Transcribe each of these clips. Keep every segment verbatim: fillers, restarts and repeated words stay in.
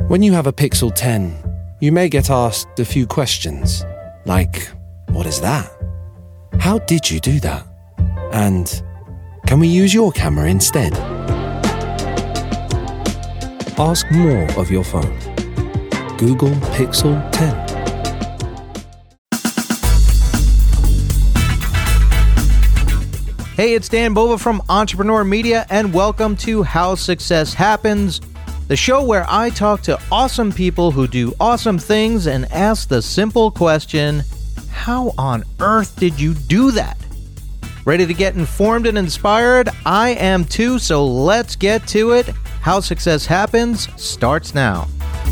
When you have a Pixel ten, you may get asked a few questions, like, what is that? How did you do that? And can we use your camera instead? Ask more of your phone. Google Pixel ten. Hey, it's Dan Bova from Entrepreneur Media, and welcome to How Success Happens, the show where I talk to awesome people who do awesome things and ask the simple question, how on earth did you do that? Ready to get informed and inspired? I am too, so let's get to it. How Success Happens starts now.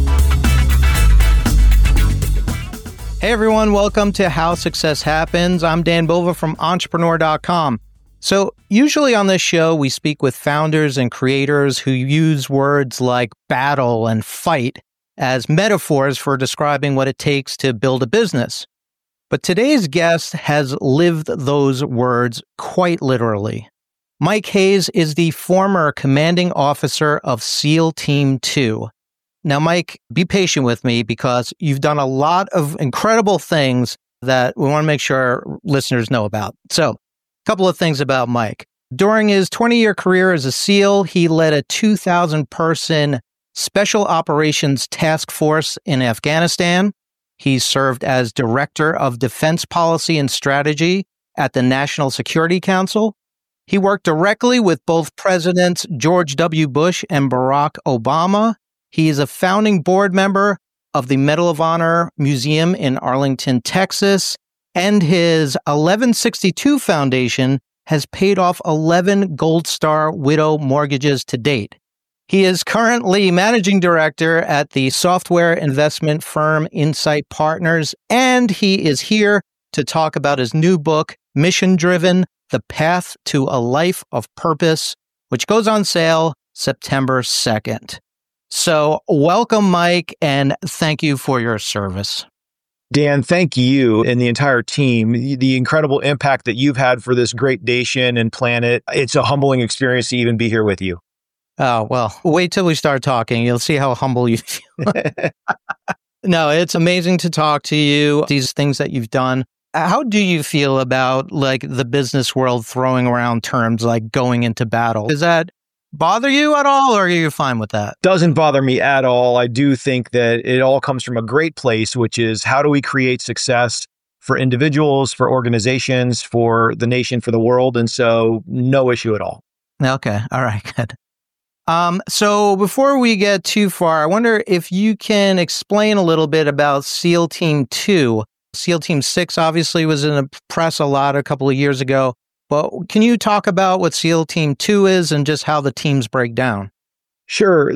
Hey everyone, welcome to How Success Happens. I'm Dan Bova from entrepreneur dot com. So usually on this show, we speak with founders and creators who use words like battle and fight as metaphors for describing what it takes to build a business. But today's guest has lived those words quite literally. Mike Hayes is the former commanding officer of SEAL Team two. Now, Mike, be patient with me because you've done a lot of incredible things that we want to make sure our listeners know about. So, couple of things about Mike. During his twenty-year career as a SEAL, he led a two thousand person Special Operations Task Force in Afghanistan. He served as Director of Defense Policy and Strategy at the National Security Council. He worked directly with both Presidents George W. Bush and Barack Obama. He is a founding board member of the Medal of Honor Museum in Arlington, Texas. And his eleven sixty-two Foundation has paid off eleven Gold Star Widow mortgages to date. He is currently managing director at the software investment firm Insight Partners, and he is here to talk about his new book, Mission Driven: The Path to a Life of Purpose, which goes on sale September second. So welcome, Mike, and thank you for your service. Dan, thank you and the entire team. The incredible impact that you've had for this great nation and planet. It's a humbling experience to even be here with you. Oh, well, wait till we start talking. You'll see how humble you feel. No, it's amazing to talk to you, these things that you've done. How do you feel about like the business world throwing around terms like going into battle? Does that bother you at all, or are you fine with that? Doesn't bother me at all. I do think that it all comes from a great place, which is how do we create success for individuals, for organizations, for the nation, for the world? And so no issue at all. Okay. All right. Good. Um, so before we get too far, I wonder if you can explain a little bit about SEAL Team two. SEAL Team six obviously was in the press a lot a couple of years ago. Well, can you talk about what SEAL Team two is and just how the teams break down? Sure.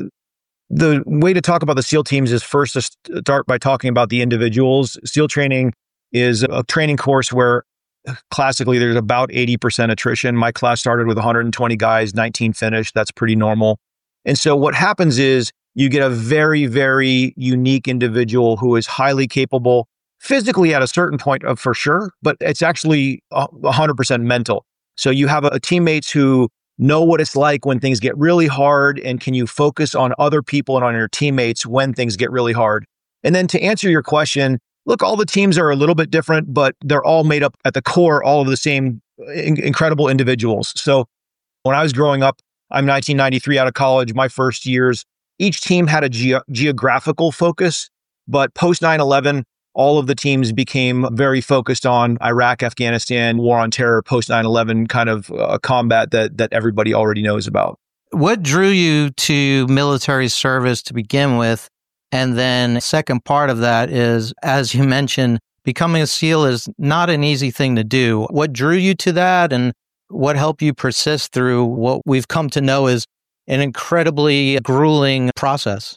The way to talk about the SEAL teams is first to start by talking about the individuals. SEAL training is a training course where classically there's about eighty percent attrition. My class started with one hundred twenty guys, nineteen finished. That's pretty normal. And so what happens is you get a very, very unique individual who is highly capable physically at a certain point of for sure, but it's actually one hundred percent mental. So you have a, a teammates who know what it's like when things get really hard, and can you focus on other people and on your teammates when things get really hard? And then to answer your question, look, all the teams are a little bit different, but they're all made up at the core, all of the same in- incredible individuals. So when I was growing up, I'm nineteen ninety-three out of college, my first years, each team had a ge- geographical focus, but post nine eleven, all of the teams became very focused on Iraq, Afghanistan, war on terror, post nine eleven kind of uh, combat that that everybody already knows about. What drew you to military service to begin with? And then the second part of that is, as you mentioned, becoming a SEAL is not an easy thing to do. What drew you to that, and what helped you persist through what we've come to know is an incredibly grueling process?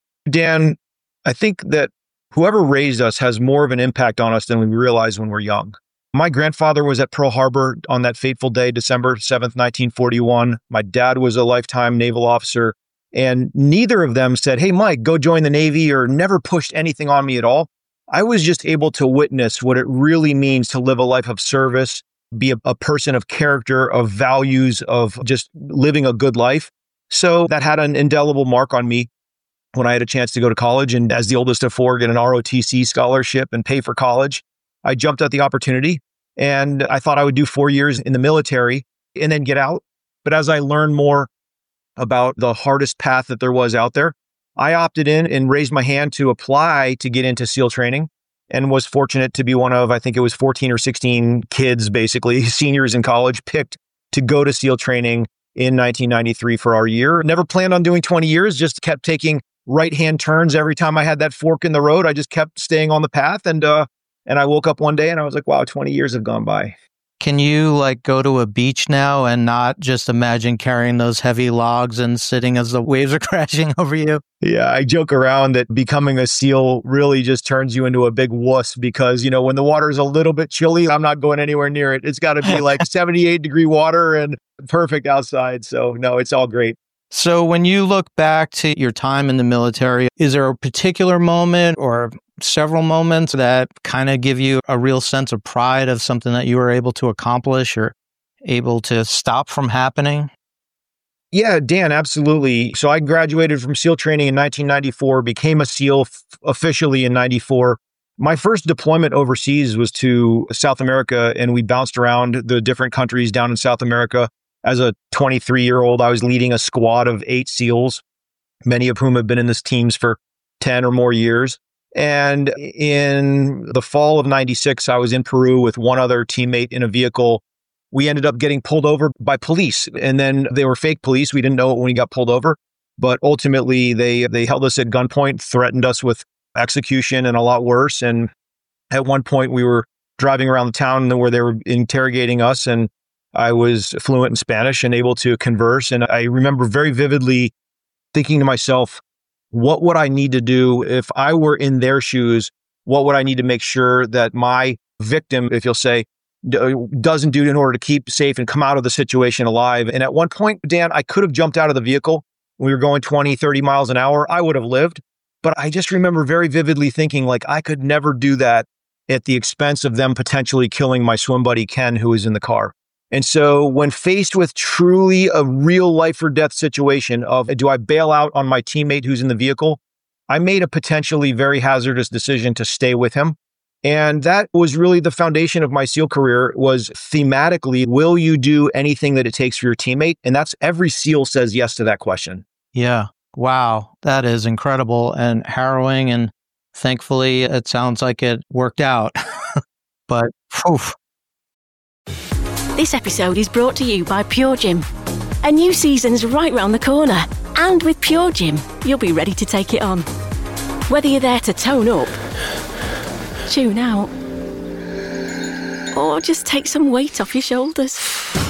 Dan, I think that whoever raised us has more of an impact on us than we realize when we're young. My grandfather was at Pearl Harbor on that fateful day, December seventh, nineteen forty-one. My dad was a lifetime naval officer, and neither of them said, "Hey, Mike, go join the Navy," or never pushed anything on me at all. I was just able to witness what it really means to live a life of service, be a, a person of character, of values, of just living a good life. So that had an indelible mark on me. when I had a chance to go to college. And as the oldest of four, get an R O T C scholarship and pay for college, I jumped at the opportunity. And I thought I would do four years in the military and then get out. But as I learned more about the hardest path that there was out there, I opted in and raised my hand to apply to get into SEAL training, and was fortunate to be one of, I think it was fourteen or sixteen kids, basically seniors in college, picked to go to SEAL training in nineteen ninety-three for our year. Never planned on doing twenty years, just kept taking right-hand turns every time I had that fork in the road. I just kept staying on the path. And uh, and I woke up one day and I was like, wow, twenty years have gone by. Can you like go to a beach now and not just imagine carrying those heavy logs and sitting as the waves are crashing over you? Yeah, I joke around that becoming a SEAL really just turns you into a big wuss, because, you know, when the water is a little bit chilly, I'm not going anywhere near it. It's got to be like seventy-eight degree water and perfect outside. So no, it's all great. So when you look back to your time in the military, is there a particular moment or several moments that kind of give you a real sense of pride of something that you were able to accomplish or able to stop from happening? Yeah, Dan, absolutely. So I graduated from SEAL training in nineteen ninety-four, became a SEAL f- officially in ninety-four. My first deployment overseas was to South America, and we bounced around the different countries down in South America. As a twenty-three-year-old, I was leading a squad of eight SEALs, many of whom have been in this teams for ten or more years. And in the fall of ninety-six, I was in Peru with one other teammate in a vehicle. We ended up getting pulled over by police, and then they were fake police. We didn't know it when we got pulled over, but ultimately they they held us at gunpoint, threatened us with execution and a lot worse. And at one point we were driving around the town where they were interrogating us, and I was fluent in Spanish and able to converse. And I remember very vividly thinking to myself, what would I need to do if I were in their shoes? What would I need to make sure that my victim, if you'll say, d- doesn't do in order to keep safe and come out of the situation alive? And at one point, Dan, I could have jumped out of the vehicle. We were going twenty, thirty miles an hour. I would have lived. But I just remember very vividly thinking, like, I could never do that at the expense of them potentially killing my swim buddy, Ken, who was in the car. And so when faced with truly a real life or death situation of, do I bail out on my teammate who's in the vehicle? I made a potentially very hazardous decision to stay with him. And that was really the foundation of my SEAL career, was thematically, will you do anything that it takes for your teammate? And that's every SEAL says yes to that question. Yeah. Wow. That is incredible and harrowing. And thankfully, it sounds like it worked out. But, oof. This episode is brought to you by Pure Gym. A new season's right round the corner. And with Pure Gym, you'll be ready to take it on. Whether you're there to tone up, tune out, or just take some weight off your shoulders.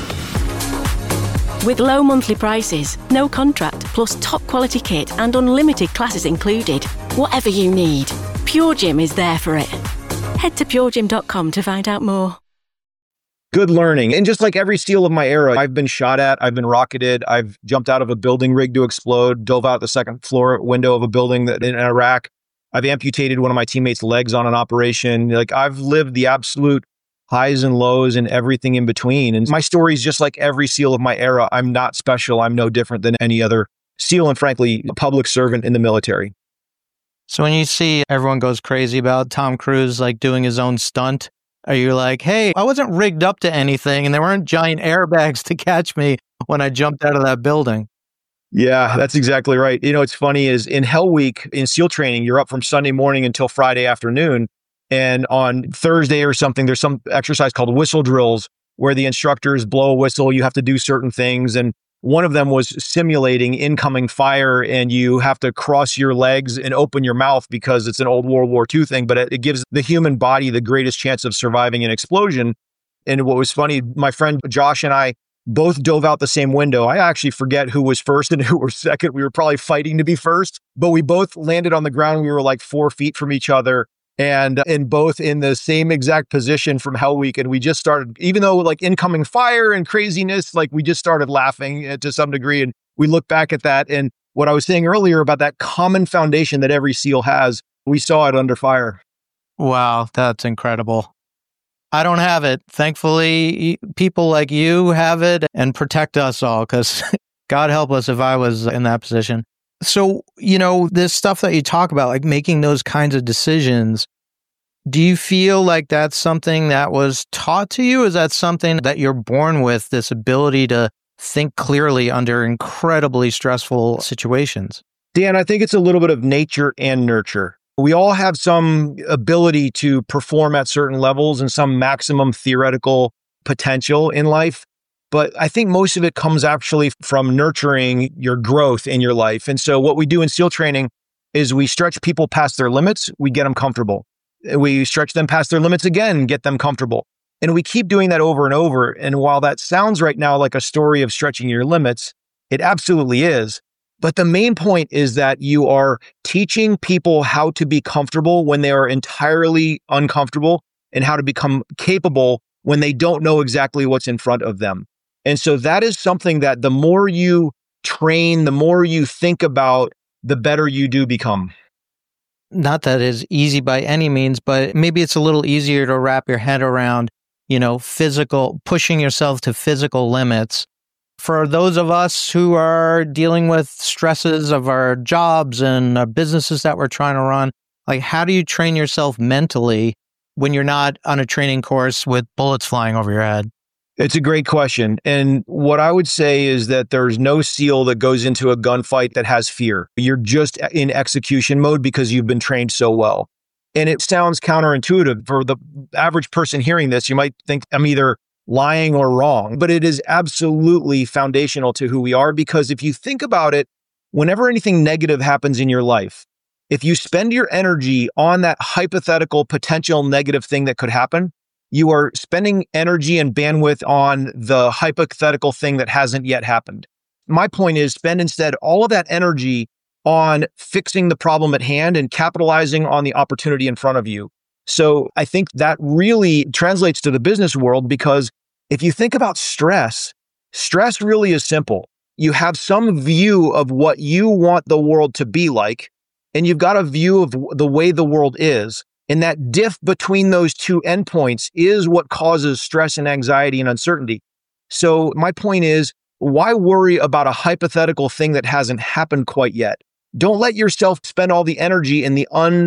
With low monthly prices, no contract, plus top quality kit and unlimited classes included. Whatever you need, Pure Gym is there for it. Head to pure gym dot com to find out more. Good learning. And just like every SEAL of my era, I've been shot at, I've been rocketed, I've jumped out of a building rigged to explode, dove out the second floor window of a building that in Iraq. I've amputated one of my teammates' legs on an operation. Like, I've lived the absolute highs and lows and everything in between. And my story is just like every SEAL of my era. I'm not special. I'm no different than any other SEAL and, frankly, a public servant in the military. So when you see everyone goes crazy about Tom Cruise like doing his own stunt, are you like, hey, I wasn't rigged up to anything and there weren't giant airbags to catch me when I jumped out of that building? Yeah, that's exactly right. You know, what's funny is in Hell Week, in SEAL training, you're up from Sunday morning until Friday afternoon. And on Thursday or something, there's some exercise called whistle drills where the instructors blow a whistle. You have to do certain things. And one of them was simulating incoming fire, and you have to cross your legs and open your mouth because it's an old World War Two thing, but it, it gives the human body the greatest chance of surviving an explosion. And what was funny, my friend Josh and I both dove out the same window. I actually forget who was first and who was second. We were probably fighting to be first, but we both landed on the ground. We were like four feet from each other, and in both in the same exact position from Hell Week. And we just started, even though like incoming fire and craziness, like we just started laughing to some degree. And we look back at that. And what I was saying earlier about that common foundation that every SEAL has, we saw it under fire. Wow, that's incredible. I don't have it. Thankfully, people like you have it and protect us all, because God help us if I was in that position. So, you know, this stuff that you talk about, like making those kinds of decisions, do you feel like that's something that was taught to you? Is that something that you're born with, this ability to think clearly under incredibly stressful situations? Dan, I think it's a little bit of nature and nurture. We all have some ability to perform at certain levels and some maximum theoretical potential in life. But I think most of it comes actually from nurturing your growth in your life. And so what we do in SEAL training is we stretch people past their limits, we get them comfortable. We stretch them past their limits again, get them comfortable. And we keep doing that over and over. And while that sounds right now like a story of stretching your limits, it absolutely is. But the main point is that you are teaching people how to be comfortable when they are entirely uncomfortable and how to become capable when they don't know exactly what's in front of them. And so that is something that the more you train, the more you think about, the better you do become. Not that it's easy by any means, but maybe it's a little easier to wrap your head around, you know, physical, pushing yourself to physical limits. For those of us who are dealing with stresses of our jobs and our businesses that we're trying to run, like how do you train yourself mentally when you're not on a training course with bullets flying over your head? It's a great question. And what I would say is that there's no SEAL that goes into a gunfight that has fear. You're just in execution mode because you've been trained so well. And it sounds counterintuitive. For the average person hearing this, you might think I'm either lying or wrong, but it is absolutely foundational to who we are. Because if you think about it, whenever anything negative happens in your life, if you spend your energy on that hypothetical potential negative thing that could happen, you are spending energy and bandwidth on the hypothetical thing that hasn't yet happened. My point is spend instead all of that energy on fixing the problem at hand and capitalizing on the opportunity in front of you. So I think that really translates to the business world, because if you think about stress, stress really is simple. You have some view of what you want the world to be like, and you've got a view of the way the world is. And that diff between those two endpoints is what causes stress and anxiety and uncertainty. So my point is, why worry about a hypothetical thing that hasn't happened quite yet? Don't let yourself spend all the energy in the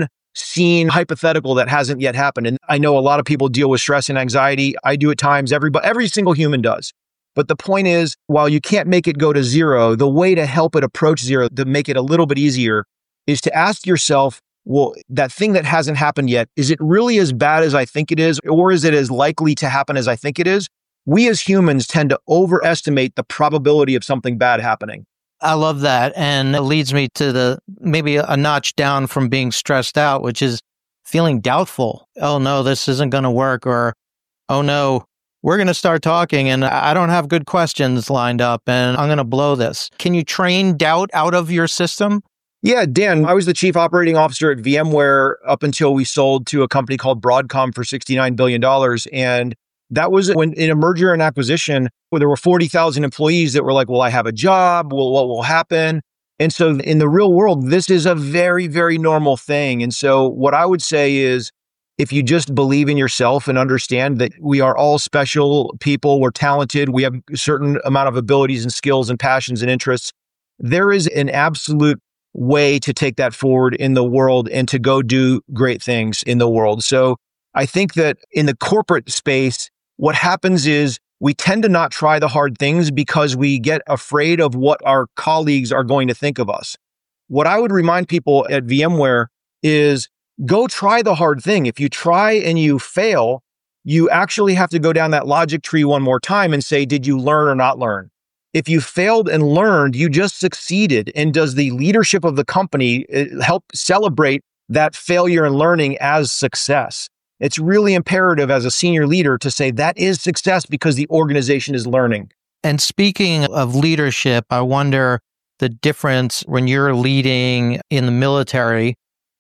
unseen hypothetical that hasn't yet happened. And I know a lot of people deal with stress and anxiety. I do at times. Everybody, every single human does. But the point is, while you can't make it go to zero, the way to help it approach zero, to make it a little bit easier, is to ask yourself, well, that thing that hasn't happened yet, is it really as bad as I think it is? Or is it as likely to happen as I think it is? We as humans tend to overestimate the probability of something bad happening. I love that. And it leads me to the maybe a notch down from being stressed out, which is feeling doubtful. Oh no, this isn't going to work. Or, oh no, we're going to start talking and I don't have good questions lined up and I'm going to blow this. Can you train doubt out of your system? Yeah, Dan, I was the chief operating officer at VMware up until we sold to a company called Broadcom for sixty-nine billion dollars. And that was when in a merger and acquisition where there were forty thousand employees that were like, well, I have a job. Well, what will happen? And so in the real world, this is a very, very normal thing. And so what I would say is, if you just believe in yourself and understand that we are all special people, we're talented, we have a certain amount of abilities and skills and passions and interests, there is an absolute way to take that forward in the world and to go do great things in the world. So I think that in the corporate space, what happens is we tend to not try the hard things because we get afraid of what our colleagues are going to think of us. What I would remind people at VMware is go try the hard thing. If you try and you fail, you actually have to go down that logic tree one more time and say, did you learn or not learn? If you failed and learned, you just succeeded. And does the leadership of the company help celebrate that failure and learning as success? It's really imperative as a senior leader to say that is success because the organization is learning. And speaking of leadership, I wonder the difference when you're leading in the military.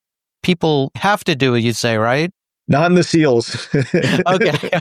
People have to do it, you say, right? Not in the SEALs. Okay.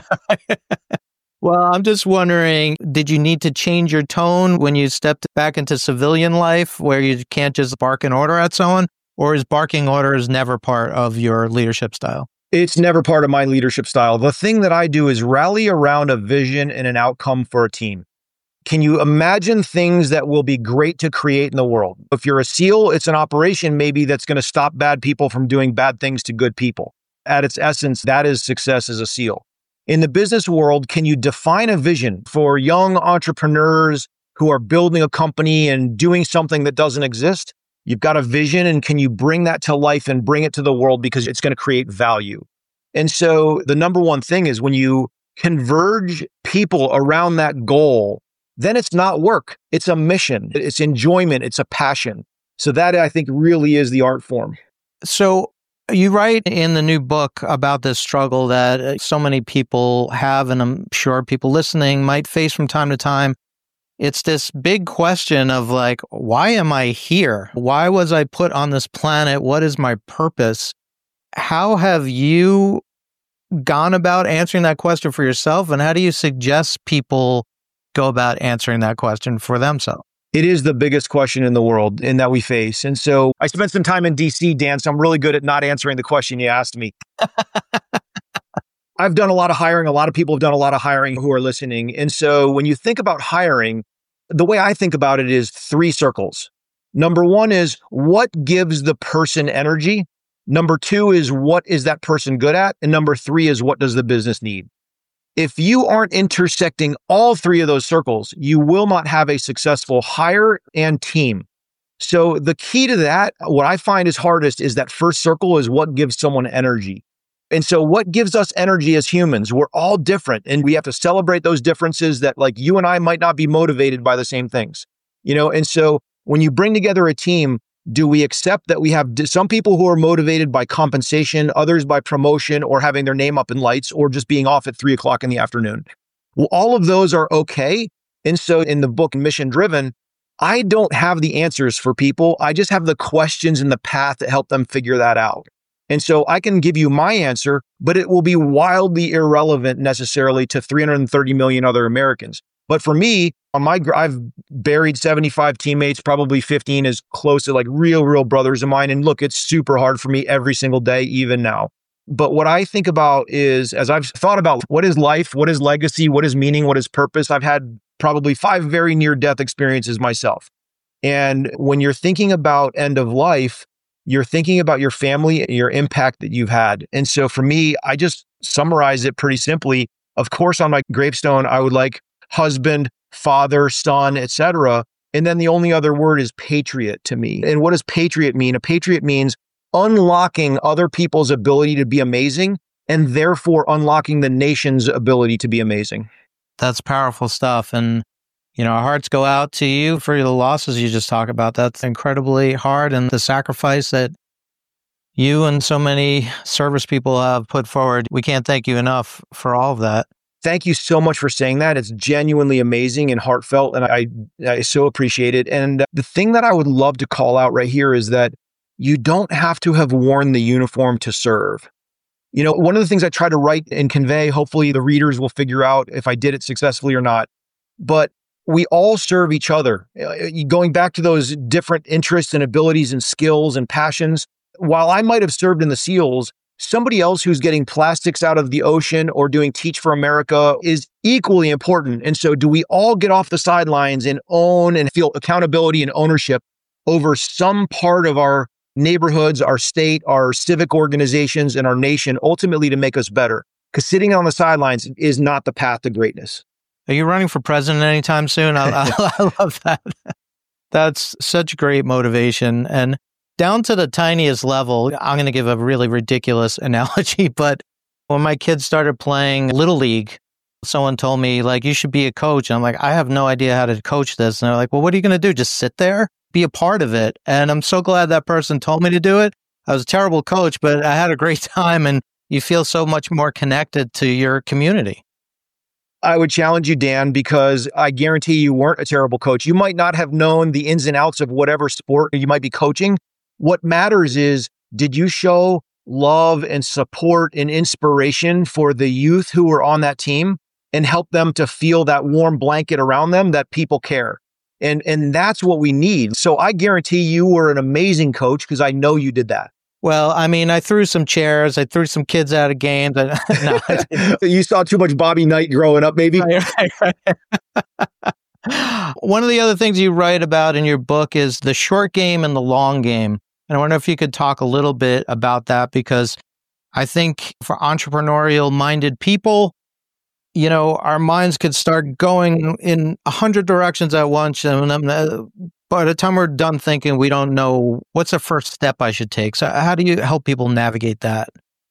Well, I'm just wondering, did you need to change your tone when you stepped back into civilian life where you can't just bark an order at someone? Or is barking orders never part of your leadership style? It's never part of my leadership style. The thing that I do is rally around a vision and an outcome for a team. can you imagine things that will be great to create in the world? If you're a SEAL, it's an operation maybe that's going to stop bad people from doing bad things to good people. At its essence, that is success as a SEAL. In the business world, can you define a vision for young entrepreneurs who are building a company and doing something that doesn't exist? You've got a vision, and can you bring that to life and bring it to the world because it's going to create value? And so the number one thing is when you converge people around that goal, then it's not work. It's a mission. It's enjoyment. It's a passion. So that, I think, really is the art form. So you write in the new book about this struggle that so many people have, and I'm sure people listening might face from time to time. It's this big question of like, why am I here? Why was I put on this planet? What is my purpose? How have you gone about answering that question for yourself? And how do you suggest people go about answering that question for themselves? It is the biggest question in the world and that we face. And so I spent some time in D C, Dan, so I'm really good at not answering the question you asked me. I've done a lot of hiring. A lot of people have done a lot of hiring who are listening. And so when you think about hiring, the way I think about it is three circles. Number one is what gives the person energy? Number two is what is that person good at? And number three is what does the business need? If you aren't intersecting all three of those circles, you will not have a successful hire and team. So the key to that, what I find is hardest is that first circle is what gives someone energy. And so what gives us energy as humans? We're all different, and we have to celebrate those differences that like you and I might not be motivated by the same things, you know? And so when you bring together a team, do we accept that we have some people who are motivated by compensation, others by promotion or having their name up in lights or just being off at three o'clock in the afternoon? Well, all of those are okay. And so in the book, Mission Driven, I don't have the answers for people. I just have the questions and the path to help them figure that out. And so I can give you my answer, but it will be wildly irrelevant necessarily to three hundred thirty million other Americans. But for me, on my, I've buried seventy-five teammates, probably fifteen is close to like real, real brothers of mine. And look, it's super hard for me every single day, even now. But what I think about is, as I've thought about what is life, what is legacy, what is meaning, what is purpose, I've had probably five very near-death experiences myself. And when you're thinking about end of life, you're thinking about your family and your impact that you've had. And so for me, I just summarize it pretty simply. Of course, on my gravestone, I would like husband, father, son, et cetera. And then the only other word is patriot to me. And what does patriot mean? A patriot means unlocking other people's ability to be amazing and therefore unlocking the nation's ability to be amazing. That's powerful stuff. And, you know, our hearts go out to you for the losses you just talked about. That's incredibly hard. And the sacrifice that you and so many service people have put forward, we can't thank you enough for all of that. Thank you so much for saying that. It's genuinely amazing and heartfelt, and I, I so appreciate it. And the thing that I would love to call out right here is that you don't have to have worn the uniform to serve. You know, one of the things I try to write and convey, hopefully the readers will figure out if I did it successfully or not, but we all serve each other. Going back to those different interests and abilities and skills and passions, while I might have served in the SEALs, somebody else who's getting plastics out of the ocean or doing Teach for America is equally important. And so do we all get off the sidelines and own and feel accountability and ownership over some part of our neighborhoods, our state, our civic organizations, and our nation, ultimately to make us better? Because sitting on the sidelines is not the path to greatness. Are you running for president anytime soon? I, I, I love that. That's such great motivation. And down to the tiniest level, I'm going to give a really ridiculous analogy, but when my kids started playing Little League, someone told me, like, you should be a coach. And I'm like, I have no idea how to coach this. And they're like, well, what are you going to do? Just sit there? Be a part of it. And I'm so glad that person told me to do it. I was a terrible coach, but I had a great time, and you feel so much more connected to your community. I would challenge you, Dan, because I guarantee you weren't a terrible coach. You might not have known the ins and outs of whatever sport you might be coaching. What matters is, did you show love and support and inspiration for the youth who were on that team and help them to feel that warm blanket around them that people care? And, and that's what we need. So I guarantee you were an amazing coach because I know you did that. Well, I mean, I threw some chairs. I threw some kids out of games. No, you saw too much Bobby Knight growing up, maybe? Right, right, right. One of the other things you write about in your book is the short game and the long game. And I wonder if you could talk a little bit about that, because I think for entrepreneurial-minded people, you know, our minds could start going in a hundred directions at once. And by the time we're done thinking, we don't know what's the first step I should take. So how do you help people navigate that?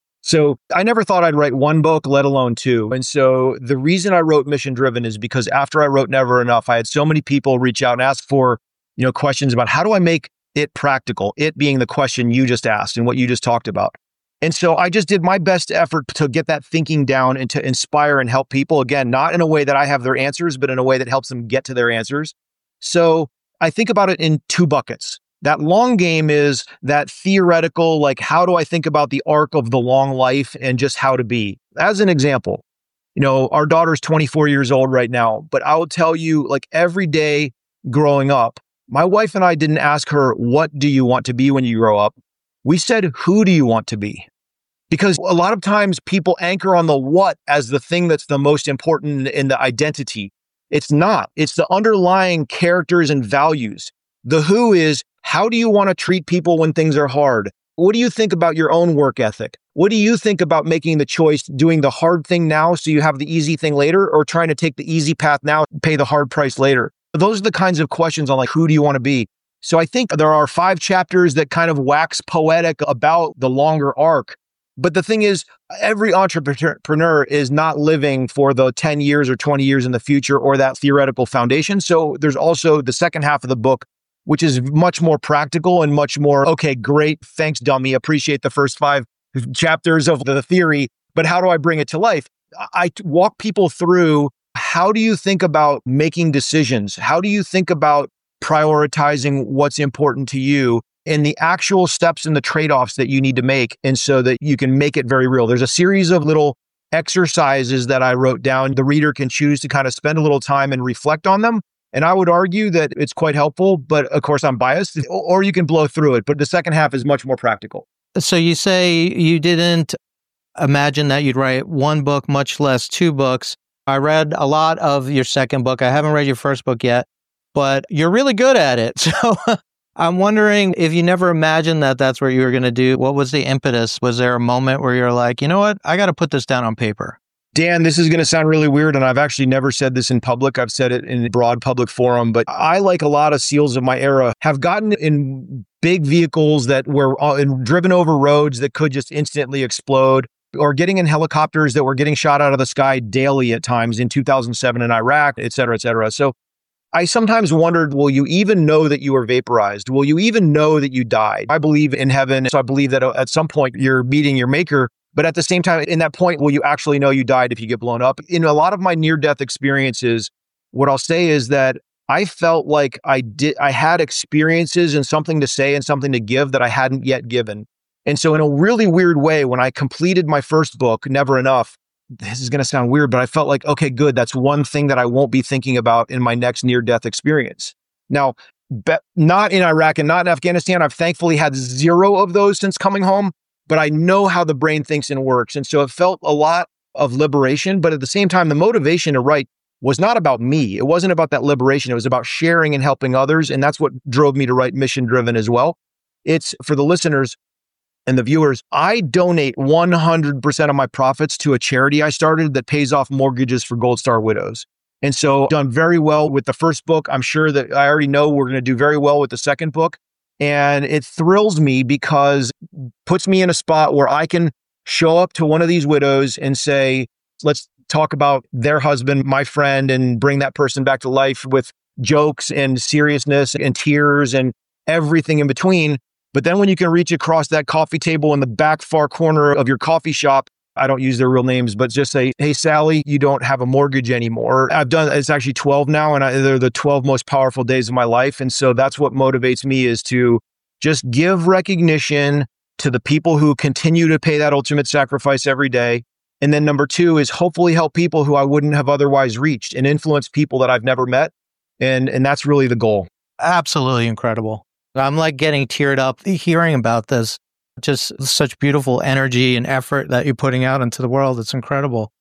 So I never thought I'd write one book, let alone two. And so the reason I wrote Mission Driven is because after I wrote Never Enough, I had so many people reach out and ask for, you know, questions about how do I make it practical? It being the question you just asked and what you just talked about. And so I just did my best effort to get that thinking down and to inspire and help people. Again, not in a way that I have their answers, but in a way that helps them get to their answers. So I think about it in two buckets. That long game is that theoretical, like, how do I think about the arc of the long life and just how to be? As an example, you know, our daughter's twenty-four years old right now, but I will tell you, like, every day growing up, my wife and I didn't ask her, what do you want to be when you grow up? We said, who do you want to be? Because a lot of times people anchor on the what as the thing that's the most important in the identity. It's not. It's the underlying characters and values. The who is, how do you want to treat people when things are hard? What do you think about your own work ethic? What do you think about making the choice, doing the hard thing now so you have the easy thing later, or trying to take the easy path now and pay the hard price later? Those are the kinds of questions on, like, who do you want to be? So I think there are five chapters that kind of wax poetic about the longer arc. But the thing is, every entrepreneur is not living for the ten years or twenty years in the future or that theoretical foundation. So there's also the second half of the book, which is much more practical and much more, okay, great, thanks, dummy, appreciate the first five chapters of the theory, but how do I bring it to life? I walk people through, how do you think about making decisions? How do you think about prioritizing what's important to you and the actual steps and the trade-offs that you need to make, and so that you can make it very real? There's a series of little exercises that I wrote down. The reader can choose to kind of spend a little time and reflect on them. And I would argue that it's quite helpful, but of course I'm biased, or you can blow through it. But the second half is much more practical. So you say you didn't imagine that you'd write one book, much less two books. I read a lot of your second book. I haven't read your first book yet, but you're really good at it. So I'm wondering if you never imagined that that's what you were going to do. What was the impetus? Was there a moment where you're like, you know what, I got to put this down on paper? Dan, this is going to sound really weird, and I've actually never said this in public. I've said it in a broad public forum, but I, like a lot of SEALs of my era, have gotten in big vehicles that were driven over roads that could just instantly explode, or getting in helicopters that were getting shot out of the sky daily at times in two thousand seven in Iraq, et cetera, et cetera. So I sometimes wondered, will you even know that you were vaporized? Will you even know that you died? I believe in heaven, so I believe that at some point you're meeting your maker. But at the same time, in that point, will you actually know you died if you get blown up? In a lot of my near-death experiences, what I'll say is that I felt like I did, I had experiences and something to say and something to give that I hadn't yet given. And so in a really weird way, when I completed my first book, Never Enough, this is going to sound weird, but I felt like, okay, good. That's one thing that I won't be thinking about in my next near-death experience. Now, be, not in Iraq and not in Afghanistan. I've thankfully had zero of those since coming home. But I know how the brain thinks and works. And so it felt a lot of liberation. But at the same time, the motivation to write was not about me. It wasn't about that liberation. It was about sharing and helping others. And that's what drove me to write Mission Driven as well. It's for the listeners and the viewers. I donate one hundred percent of my profits to a charity I started that pays off mortgages for Gold Star widows. And so done very well with the first book. I'm sure that I already know we're going to do very well with the second book. And it thrills me because it puts me in a spot where I can show up to one of these widows and say, let's talk about their husband, my friend, and bring that person back to life with jokes and seriousness and tears and everything in between. But then when you can reach across that coffee table in the back far corner of your coffee shop, I don't use their real names, but just say, hey, Sally, you don't have a mortgage anymore. I've done, it's actually twelve now, and I, they're the twelve most powerful days of my life. And so that's what motivates me, is to just give recognition to the people who continue to pay that ultimate sacrifice every day. And then number two is hopefully help people who I wouldn't have otherwise reached and influence people that I've never met. And, and that's really the goal. Absolutely incredible. I'm like getting teared up hearing about this. Just such beautiful energy and effort that you're putting out into the world. It's incredible.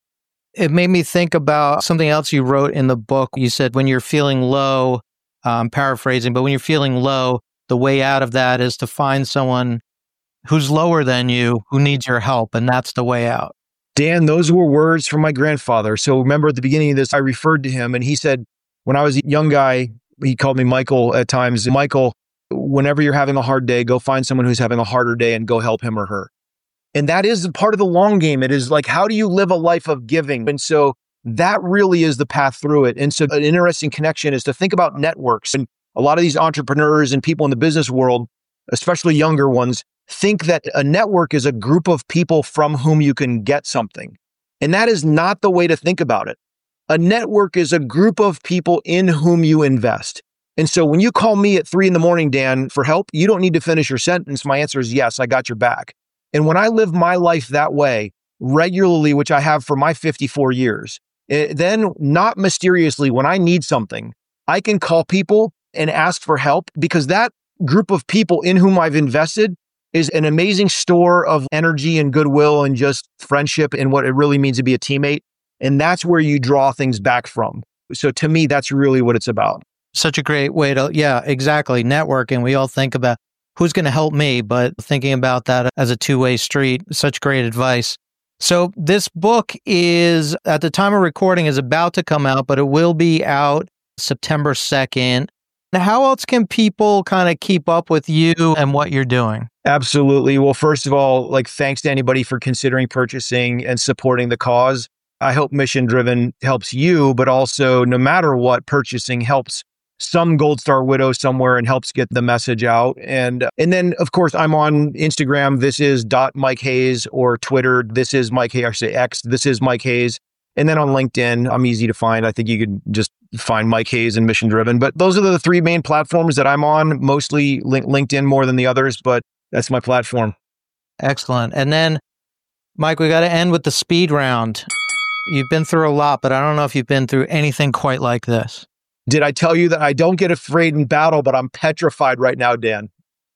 It made me think about something else you wrote in the book. You said when you're feeling low, I'm paraphrasing, but when you're feeling low, the way out of that is to find someone who's lower than you, who needs your help, and that's the way out. Dan, those were words from my grandfather. So remember at the beginning of this, I referred to him and he said, when I was a young guy, he called me Michael at times. Michael, whenever you're having a hard day, go find someone who's having a harder day and go help him or her. And that is part of the long game. It is like, how do you live a life of giving? And so that really is the path through it. And so an interesting connection is to think about networks. And a lot of these entrepreneurs and people in the business world, especially younger ones, think that a network is a group of people from whom you can get something. And that is not the way to think about it. A network is a group of people in whom you invest. And so when you call me at three in the morning, Dan, for help, you don't need to finish your sentence. My answer is yes, I got your back. And when I live my life that way regularly, which I have for my fifty-four years, it, then not mysteriously, when I need something, I can call people and ask for help because that group of people in whom I've invested is an amazing store of energy and goodwill and just friendship and what it really means to be a teammate. And that's where you draw things back from. So to me, that's really what it's about. Such a great way to, yeah, exactly. Networking. We all think about who's going to help me, but thinking about that as a two-way street, such great advice. So this book is, at the time of recording, is about to come out, but it will be out September second. Now, how else can people kind of keep up with you and what you're doing? Absolutely. Well, first of all, like thanks to anybody for considering purchasing and supporting the cause. I hope Mission Driven helps you, but also no matter what, purchasing helps some Gold Star Widow somewhere and helps get the message out. And and then, of course, I'm on Instagram. This is Mike Hayes, or Twitter. This is Mike Hayes. I say X. This is Mike Hayes. And then on LinkedIn, I'm easy to find. I think you could just find Mike Hayes and Mission Driven. But those are the three main platforms that I'm on, mostly LinkedIn more than the others, but that's my platform. Excellent. And then, Mike, we got to end with the speed round. You've been through a lot, but I don't know if you've been through anything quite like this. Did I tell you that I don't get afraid in battle, but I'm petrified right now, Dan?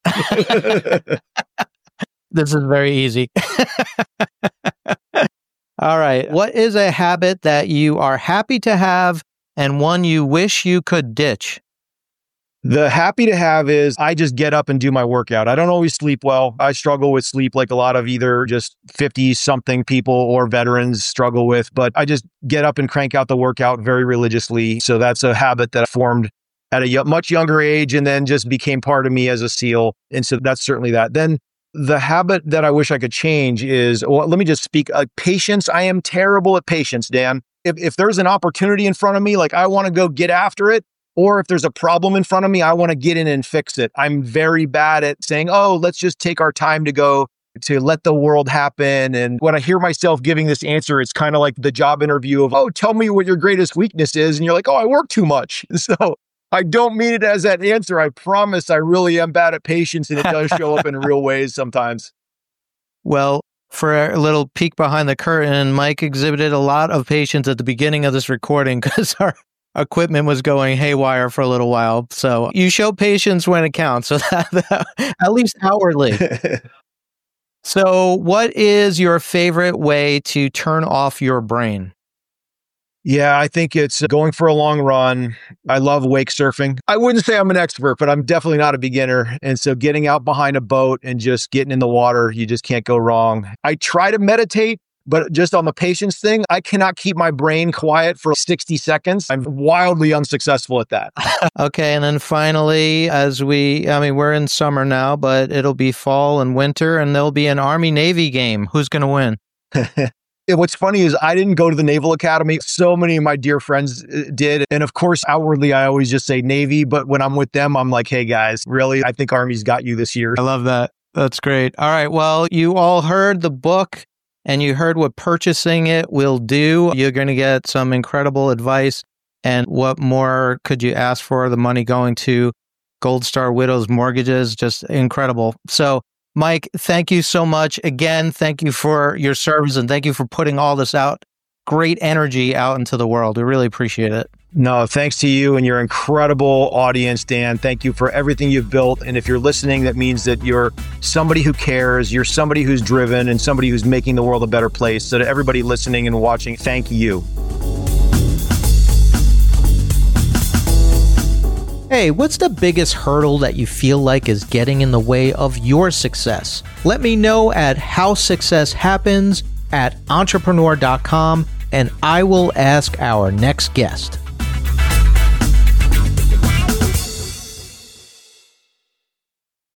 This is very easy. All right. What is a habit that you are happy to have and one you wish you could ditch? The happy to have is I just get up and do my workout. I don't always sleep well. I struggle with sleep like a lot of either just fifty-something people or veterans struggle with, but I just get up and crank out the workout very religiously. So that's a habit that I formed at a much younger age and then just became part of me as a SEAL. And so that's certainly that. Then the habit that I wish I could change is, well, let me just speak, uh, patience. I am terrible at patience, Dan. If, if there's an opportunity in front of me, like I want to go get after it, or if there's a problem in front of me, I want to get in and fix it. I'm very bad at saying, oh, let's just take our time to go to let the world happen. And when I hear myself giving this answer, it's kind of like the job interview of, oh, tell me what your greatest weakness is. And you're like, oh, I work too much. So I don't mean it as that answer. I promise I really am bad at patience and it does show up in real ways sometimes. Well, for a little peek behind the curtain, Mike exhibited a lot of patience at the beginning of this recording because our equipment was going haywire for a little while. So you show patience when it counts. So that, that, at least outwardly. So what is your favorite way to turn off your brain? Yeah, I think it's going for a long run. I love wake surfing. I wouldn't say I'm an expert, but I'm definitely not a beginner. And so getting out behind a boat and just getting in the water, you just can't go wrong. I try to meditate, but just on the patience thing, I cannot keep my brain quiet for sixty seconds. I'm wildly unsuccessful at that. Okay. And then finally, as we, I mean, we're in summer now, but it'll be fall and winter and there'll be an Army-Navy game. Who's going to win? What's funny is I didn't go to the Naval Academy. So many of my dear friends did. And of course, outwardly, I always just say Navy. But when I'm with them, I'm like, hey, guys, really? I think Army's got you this year. I love that. That's great. All right. Well, you all heard the book and you heard what purchasing it will do. You're going to get some incredible advice. And what more could you ask for? The money going to Gold Star Widows mortgages, just incredible. So Mike, thank you so much. Again, thank you for your service and thank you for putting all this out. Great energy out into the world. We really appreciate it. No, thanks to you and your incredible audience, Dan. Thank you for everything you've built. And if you're listening, that means that you're somebody who cares, you're somebody who's driven, and somebody who's making the world a better place. So to everybody listening and watching, thank you. Hey, what's the biggest hurdle that you feel like is getting in the way of your success? Let me know at how success happens at entrepreneur dot com, and I will ask our next guest.